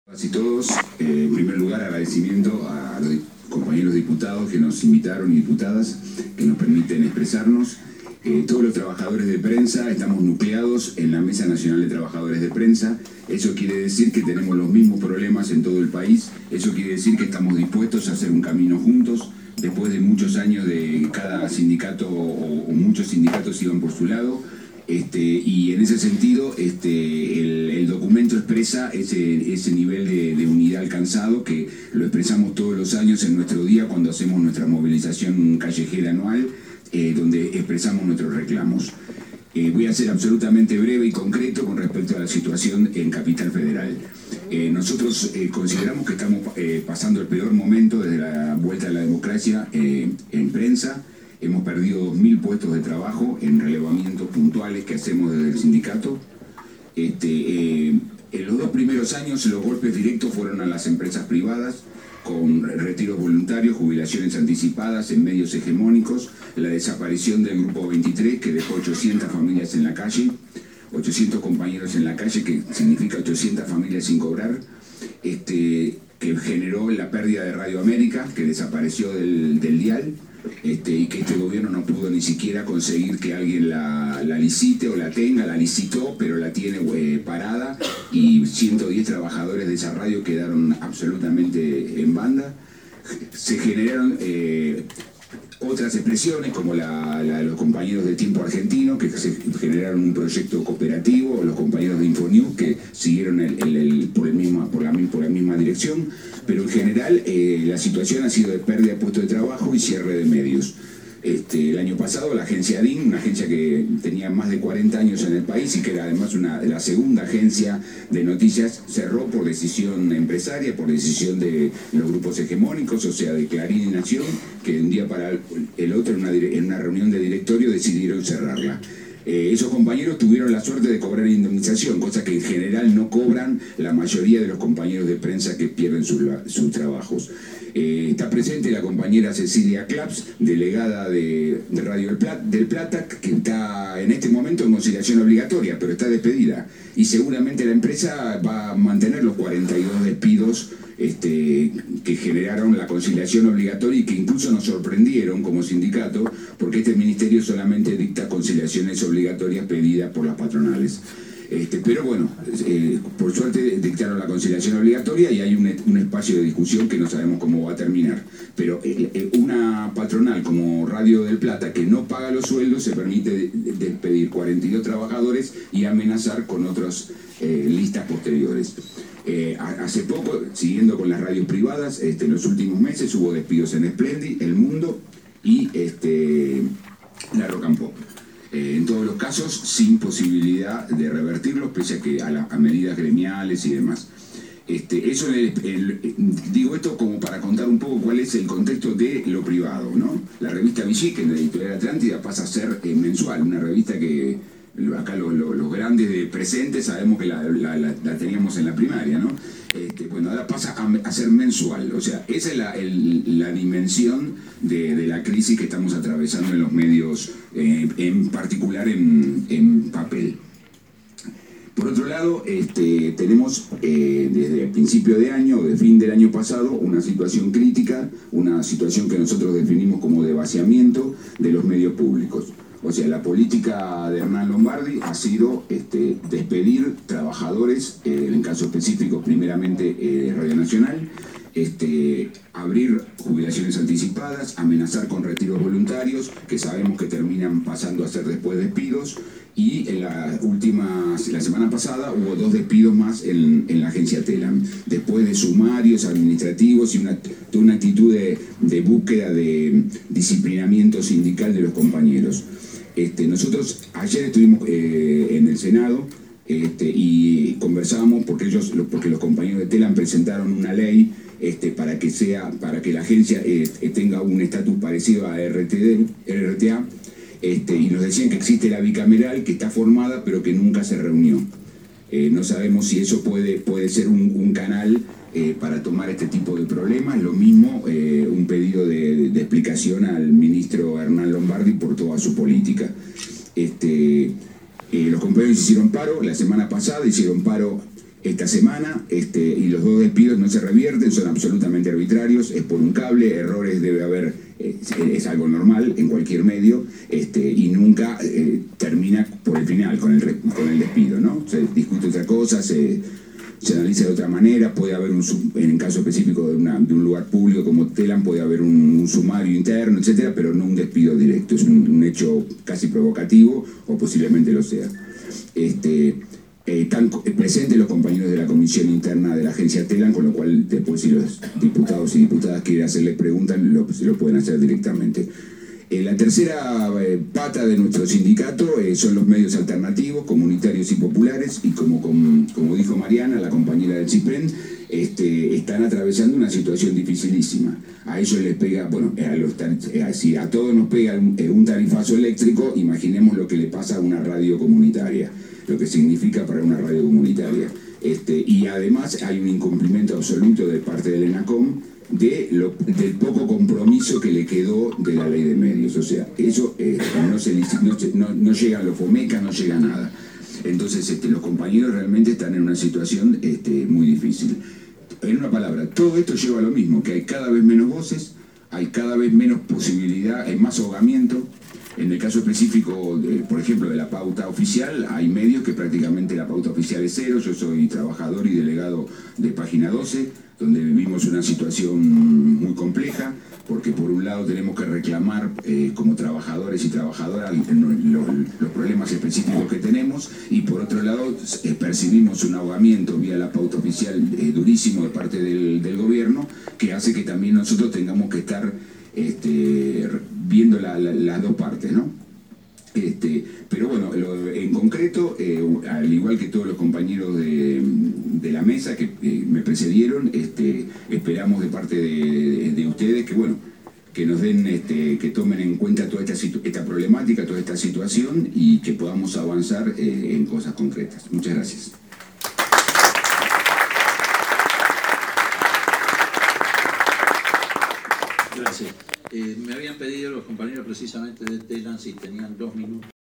Y todos, en primer lugar, agradecimiento a los compañeros diputados que nos invitaron y diputadas que nos permiten expresarnos. Todos los trabajadores de prensa estamos nucleados en la Mesa Nacional de Trabajadores de Prensa. Eso quiere decir que tenemos los mismos problemas en todo el país. Eso quiere decir que estamos dispuestos a hacer un camino juntos. Después de muchos años de cada sindicato o muchos sindicatos iban por su lado. Y en ese sentido el documento expresa ese nivel de unidad alcanzado que lo expresamos todos los años en nuestro día cuando hacemos nuestra movilización callejera anual, donde expresamos nuestros reclamos. Voy a ser absolutamente breve y concreto con respecto a la situación en Capital Federal. Nosotros consideramos que estamos pasando el peor momento desde la vuelta a la democracia en prensa. Hemos perdido 2.000 puestos de trabajo en relevamientos puntuales que hacemos desde el sindicato. En los 2 primeros años los golpes directos fueron a las empresas privadas, con retiros voluntarios, jubilaciones anticipadas en medios hegemónicos, la desaparición del Grupo 23 que dejó 800 familias en la calle, 800 compañeros en la calle, que significa 800 familias sin cobrar, que generó la pérdida de Radio América, que desapareció del dial, y que este gobierno no pudo ni siquiera conseguir que alguien la licite o la tenga. La licitó, pero la tiene parada, y 110 trabajadores de esa radio quedaron absolutamente en banda. Se generaron otras expresiones como la de los compañeros de Tiempo Argentino, que se generaron un proyecto cooperativo, o los compañeros de Infonews que siguieron por la misma dirección, pero en general la situación ha sido de pérdida de puestos de trabajo y cierre de medios. El año pasado la agencia DIN, una agencia que tenía más de 40 años en el país y que era además la segunda agencia de noticias, cerró por decisión empresaria, por decisión de los grupos hegemónicos, o sea, de Clarín y Nación, que de un día para el otro en una reunión de directorio decidieron cerrarla. Esos compañeros tuvieron la suerte de cobrar indemnización, cosa que en general no cobran la mayoría de los compañeros de prensa que pierden sus trabajos. Está presente la compañera Cecilia Claps, delegada de Radio del Plata, que está en este momento en conciliación obligatoria, pero está despedida. Y seguramente la empresa va a mantener los 42 despidos que generaron la conciliación obligatoria y que incluso nos sorprendieron como sindicato, porque este ministerio solamente dicta conciliaciones obligatorias pedidas por las patronales. Pero bueno, por suerte dictaron la conciliación obligatoria y hay un espacio de discusión que no sabemos cómo va a terminar. Pero una patronal como Radio del Plata, que no paga los sueldos, se permite despedir 42 trabajadores y amenazar con otras listas posteriores. Hace poco, siguiendo con las radios privadas, en los últimos meses hubo despidos en Splendid, El Mundo y La Rock and Pop. En todos los casos sin posibilidad de revertirlos, pese a que a medidas gremiales y demás. Digo esto como para contar un poco cuál es el contexto de lo privado, ¿no? La revista Villique, en la Editorial Atlántida, pasa a ser mensual, una revista que acá los grandes de presentes sabemos que la teníamos en la primaria, ¿no? Bueno, ahora pasa a ser mensual. O sea, esa es la dimensión de la crisis que estamos atravesando en los medios, en particular en papel. Por otro lado, tenemos desde el principio de año, de fin del año pasado, una situación crítica, una situación que nosotros definimos como de vaciamiento de los medios públicos. O sea, la política de Hernán Lombardi ha sido despedir trabajadores, en casos específicos, primeramente Radio Nacional, abrir jubilaciones anticipadas, amenazar con retiros voluntarios, que sabemos que terminan pasando a ser después despidos, y la semana pasada hubo 2 despidos más en la agencia Telam, después de sumarios administrativos y una actitud de búsqueda de disciplinamiento sindical de los compañeros. Nosotros ayer estuvimos en el Senado y conversábamos porque los compañeros de Telam presentaron una ley para que la agencia tenga un estatus parecido a RTA, y nos decían que existe la bicameral, que está formada pero que nunca se reunió. No sabemos si eso puede ser un canal para tomar este tipo de problemas. Lo mismo, un pedido de explicación al ministro Hernán Lombardi por toda su política. Los compañeros hicieron paro la semana pasada, hicieron paro esta semana, y los 2 despidos no se revierten, son absolutamente arbitrarios, es por un cable, errores debe haber, es algo normal en cualquier medio, y nunca termina por el final con el despido, ¿no? Se discute otra cosa, se analiza de otra manera, puede haber en el caso específico de un lugar público como Telam, puede haber un sumario interno, etcétera, pero no un despido directo, es un hecho casi provocativo, o posiblemente lo sea. Están presentes los compañeros de la comisión interna de la agencia Telam, con lo cual después si los diputados y diputadas quieren hacerles preguntas, se lo pueden hacer directamente. La tercera pata de nuestro sindicato son los medios alternativos, comunitarios y populares, y como dijo Mariana, la compañera del CIPREN, están atravesando una situación dificilísima. A ellos les pega, bueno, si a todos nos pega un tarifazo eléctrico, imaginemos lo que le pasa a una radio comunitaria, lo que significa para una radio comunitaria. Y además hay un incumplimiento absoluto de parte del ENACOM del poco compromiso que le quedó de la ley de medios. O sea, eso no llega a los FOMECA, no llega a nada. Entonces los compañeros realmente están en una situación muy difícil. En una palabra, todo esto lleva a lo mismo, que hay cada vez menos voces, hay cada vez menos posibilidad, hay más ahogamiento. En el caso específico, por ejemplo, de la pauta oficial, hay medios que prácticamente la pauta oficial es cero. Yo soy trabajador y delegado de Página 12, donde vivimos una situación muy compleja, porque por un lado tenemos que reclamar como trabajadores y trabajadoras los problemas específicos que tenemos, y por otro lado percibimos un ahogamiento vía la pauta oficial durísimo de parte del gobierno, que hace que también nosotros tengamos que estar viendo las dos partes, ¿no? Pero bueno, en concreto, al igual que todos los compañeros de la mesa que me precedieron, esperamos de parte de ustedes que, bueno, que nos den, que tomen en cuenta toda esta problemática, toda esta situación, y que podamos avanzar en cosas concretas. Muchas gracias. Gracias. Me habían pedido los compañeros precisamente de Telam si tenían 2 minutos.